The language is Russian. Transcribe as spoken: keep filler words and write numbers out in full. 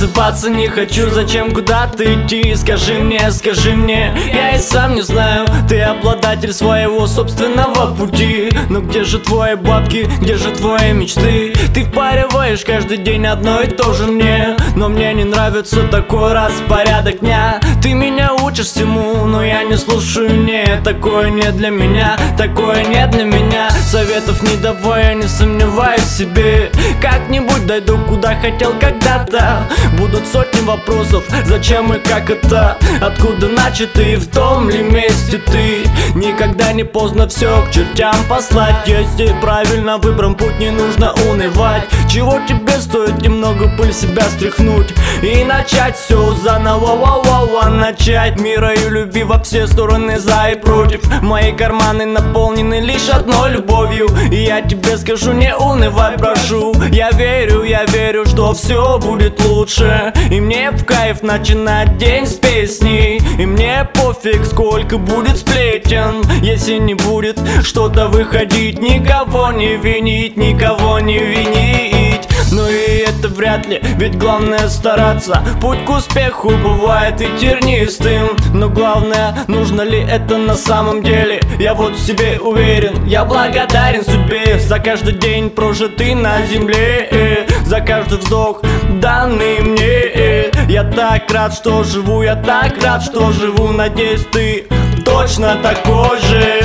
просыпаться не хочу. Зачем куда-то идти? Скажи мне, скажи мне. Я и сам не знаю. Ты обладатель своего собственного пути. Но где же твои бабки? Где же твои мечты? Ты впариваешь каждый день одно и то же мне. Но мне не нравится такой распорядок дня. Ты меня учишь всему, но я не слушаю. Нет, такое не для меня, такое не для меня. Советов не давай, я не сомневаюсь в себе. Как-нибудь дойду куда хотел когда-то. Будут сотни вопросов, зачем и как это? Откуда начат и в том ли месте ты? Никогда не поздно все к чертям послать. Если правильно выбран путь, не нужно унывать. Чего тебе стоит немного пыль себя стряхнуть и начать все заново, ва-ва-ва, начать. Мира и любви во все стороны, за и против. Мои карманы наполнены лишь одной любовью. И я тебе скажу, не унывай, прошу. Я верю, я верю, что все будет лучше. И мне в кайф начинать день с песни. И мне пофиг, сколько будет сплетен, если не будет что-то выходить. Никого не винить, никого не винить. Ну и это вряд ли, ведь главное стараться. Путь к успеху бывает и тернистым. Но главное, нужно ли это на самом деле? Я вот в себе уверен. Я благодарен судьбе за каждый день, прожитый на земле, за каждый вздох, данный мне. Я так рад, что живу, я так рад, что живу. Надеюсь, ты точно такой же.